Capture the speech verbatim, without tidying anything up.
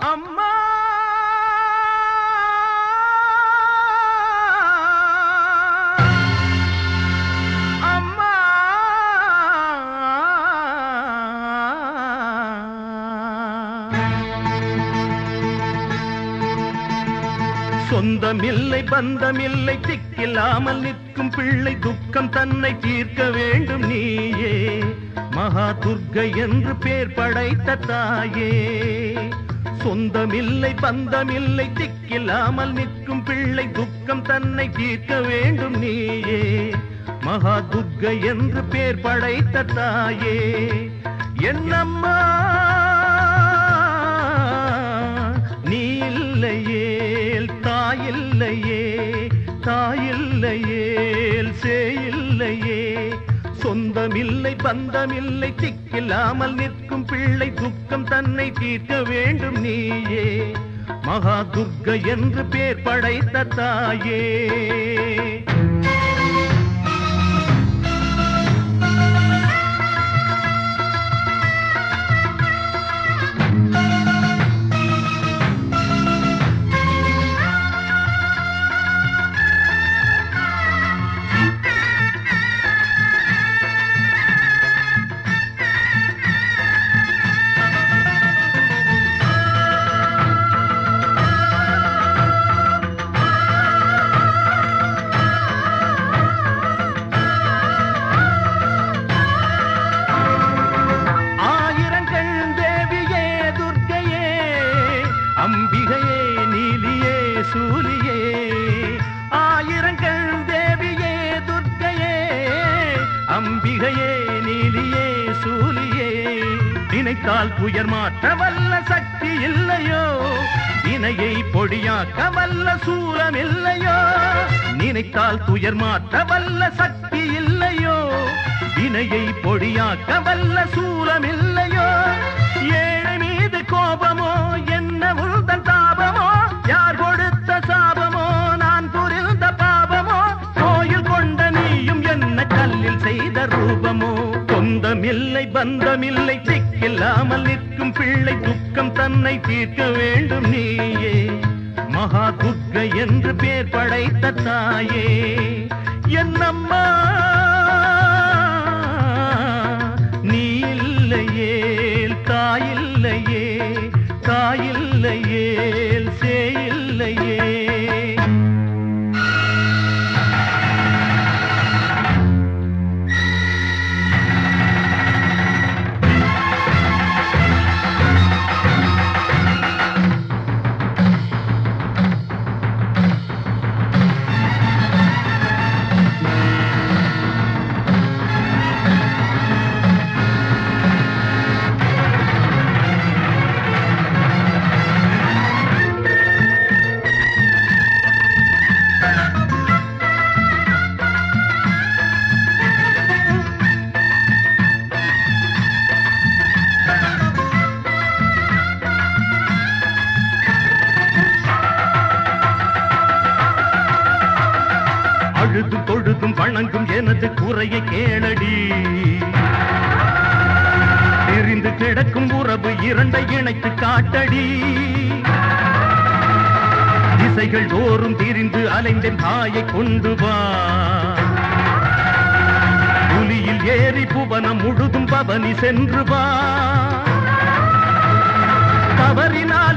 அம்மா அம்மா சொந்தமில்லை பந்தமில்லை திக்கில்லாமல் நிற்கும் பிள்ளை துக்கம் தன்னை தீர்க்க வேண்டும் நீயே மகா துர்க்கை என்று பேர் படைத்த தாயே. சொந்தமில்லை பந்தமில்லை திக்கில்லாமல் நிற்கும் பிள்ளை துக்கம் தன்னை தீர்க்க வேண்டும் நீயே மகா துர்க்கை என்று பேர் படைத்த தாயே. என்னம்மா நீ இல்லையேல் தாயில்லையே, தாயில்லையேல் சேயில்லையே. சொந்தமில்லை பந்தமில்லை திக்கில்லாமல் நிற்கும் பிள்ளை துக்கம் தன்னை தீர்க்க வேண்டும் நீயே மகா துர்க்கை என்று பேர் படைத்த தாயே. அம்பிகையே நீலியே சூலியே ஆயிரங்கள் தேவியே துர்க்கையே அம்பிகையே நீலியே சூலியே. நினைத்தால் துயர் மாற்ற வல்ல சக்தி இல்லையோ, வினையை பொடியாக்க வல்ல சூலம் இல்லையோ. நினைத்தால் துயர் மாற்ற வல்ல சக்தி இல்லையோ, வினையை பொடியாக்க வல்ல சூலம் இல்லையோ. ஏழை மீது கோபமோ என்ன உள்தன் தாபமோ, யார் கொடுத்த சாபமோ நான் புரிந்த பாபமோ. கோயில் கொண்ட நீயும் என்ன கல்லில் செய்த ரூபமோ. சொந்தமில்லை பந்தமில்லை திக்கில்லாமல் நிற்கும் பிள்ளை துக்கம் தன்னை தீர்க்க வேண்டும் நீயே மகா துர்க்கை என்று பேர் படைத்த தாயே. என்னம்மா நீ இல்லையேல் தாயில்லையே, தாயில்லையேல் சேயில்லையே. அழுதும் தொழுதும் வணங்கும் எனது குறையை கேளடி. பிரிந்து கிடக்கும் உறவு இரண்டை இணைத்து காட்டடி. திசைகள் தோறும் திரிந்து அலைந்தேன் தாயை கொண்டு வா. புலியில் ஏறி புவனம் முழுதும் பவனி சென்று வா. தவறினா